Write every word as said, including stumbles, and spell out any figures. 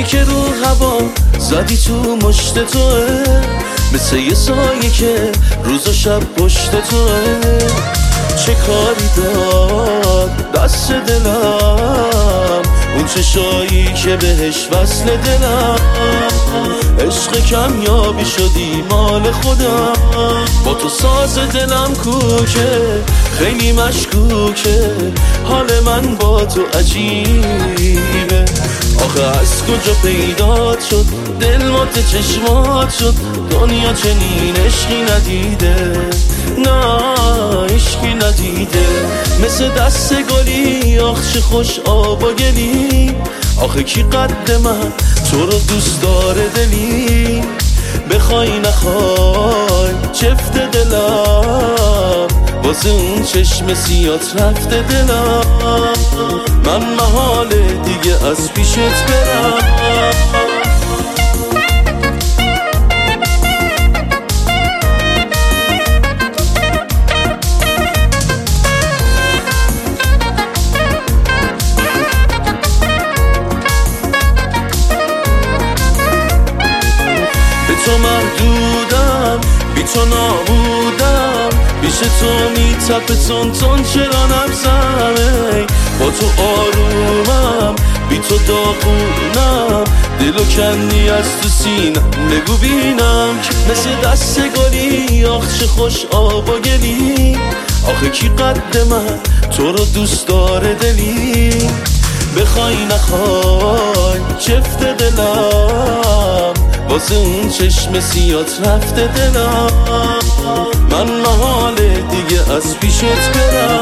که رو هوا زدی تو مشت توه، مثل یه سایه که روز و شب پشت توه. چه کاری داد دست دلم، اون چشایی که بهش وصل دلم. عشق کمیابی شدی مال خودم، با تو ساز دلم کوکه، خیلی مشکوکه. حال من با تو عجیبه، آخه از کجا پیدات شد دل مات چشمات شد. دنیا چنین عشقی ندیده، نه عشقی ندیده. مثل دست گلی آخ چه خوش آب و گلی. آخه کی قد من تو رو دوست داره دلی، بخوای نخوای چفت دلم، واسه اون چشم سیات رفته دلم. من محاله دیگه از پیشت برم. به تو محدودم، بی تو نابودم، پیش تو میتپه تون تون چرا نبزمه. با تو آرومم، بی تو داغونم، دلو کندی از تو سینم. بگو بینم که مثل دست گلی آخ چه خوش آب و گلی. آخه کی قد من تو رو دوست داره دلی، بخوای نخوای چفت دلم، واسه اون چشم سیات رفته دلم. من محاله دیگه از پیشت برم.